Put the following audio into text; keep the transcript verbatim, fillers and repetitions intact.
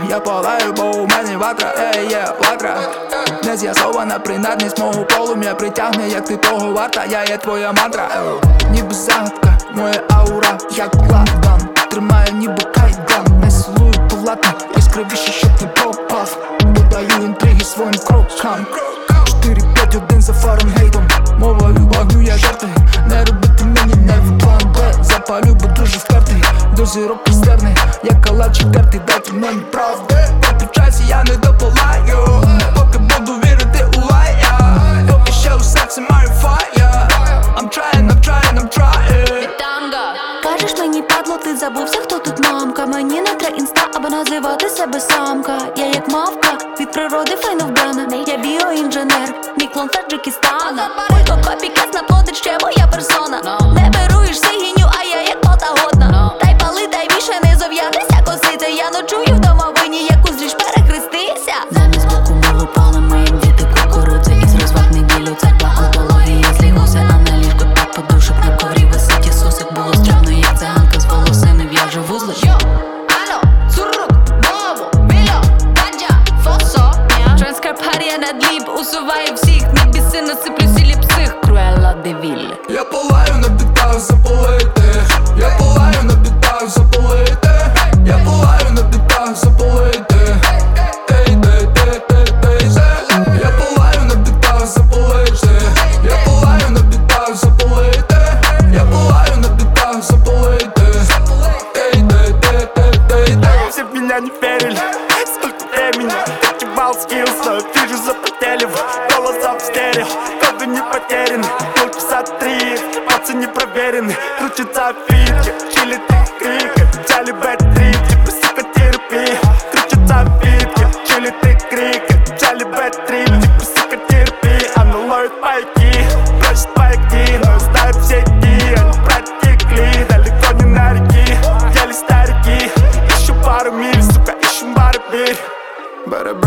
Я палаю, бо у мене ватра, ей, є ватра. Нез'ясована принадність мого полум'я притягне, як ти того варта, я є твоя мантра. Ніби загадка, моя аура, як ладан. Тримаю ніби кайдан, не силую палатно, яскравіше, щоб не пропав. Додаю інтриги своїм крокам. Чотири п'ять один за Фаренгейтом. Мовою вогню я жертви. Не робити мені не в план Б. Запалю, бо дуже впертий. До зірок пристерний, як калачик тертий, дайте мені правди. Поки в часі я не допалаю, поки буду вірити у лая. Поки ще у серці маю фая. I'm trying, I'm trying, I'm trying. Кажеш мені, падло, ти забувся, хто тут мамка. Мені не треба інста, аби називати себе самка. Я як мавка, від природи файно вбрана. Я біоінженер, мій клон Таджикистана. Ой, копіпіс наплодить ще моя персона. Не беруєш сигіню, а я як мота годна. Дай пали, дай більше не зов'ятися косиця. Я ночую в домовині, як узріш перехрестися. Замість боку милу палимо, як діти кукурудзи. Із розваг неділю, церква онкології, злі гуси. А на ліжку п'ять подушок, на коврі висить Ісусик. Було стрімно, як циганка з волосини в'яже вузли. Транскарпарія надліп, усуває всіх. Не біси, насиплю сілі псих. Круелла де Вілле. Я палаю на бітах запалити. Я палаю на бітах запалити. Я палаю на бітах запалити. Ей, ей, ей, ей, ей, ей. Я палаю на бітах запалити. Я палаю на бітах запалити. Я палаю на бітах запалити. Ей, ей, ей, ей, ей, ей. Все в меня не верили. Сколько времени отчевал скиллс, но вижу запотели. Голоса в стерео, коды не потеряны. Полчаса три, пальцы не проверены. Крутятся фитки, чили ты крикет. Взяли бэ три, типа психотерапия. Крутятся фитки, чили ты крикет. Взяли бэ три, типа психотерапия. Она ловит пайки, просит пайки, но знает все дни. Они протекли, далеко не на реки. Еле старики, ищу пару миль, сука, ищу пару миль.